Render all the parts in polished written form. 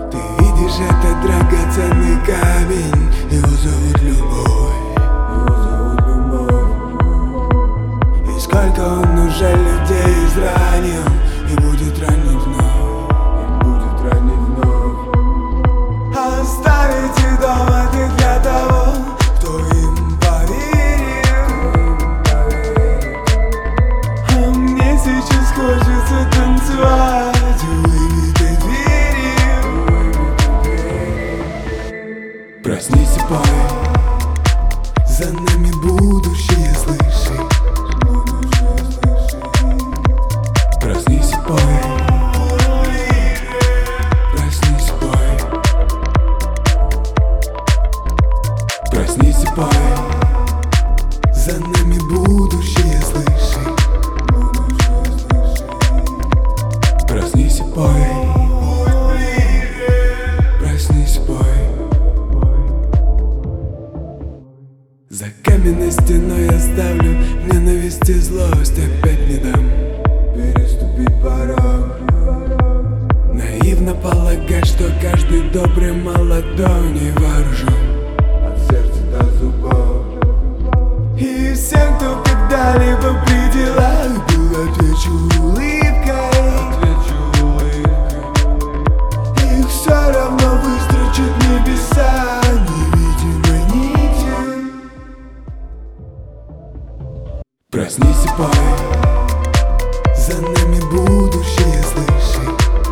Ты видишь этот драгоценный камень, его зовут любовь. И сколько он уже людей изранил, и будет ранить вновь. Оставить их дома ты для того, кто им поверил. А мне сейчас хочется танцевать у выбитой двери. Проснись и пой, за нами будущее, слыши. Проснись и пой, проснись и пой, проснись и пой, за нами будущее, слыши. Проснись и пой, проснись и пой. За каменной стеной оставлю ненависть и злость, опять не дам переступить порог. Наивно полагать, что каждый добрый молодой не вооружен от сердца до зубов. И всем, кто когда-либо при делах был, отвечу улыбкой. Их все равно выстрочат небеса невидимой нитью. Проснись и пой, за нами будущее, слыши.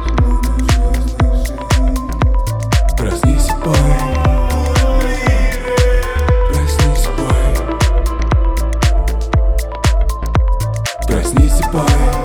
Проснись и пой, проснись и пой, проснись и пой.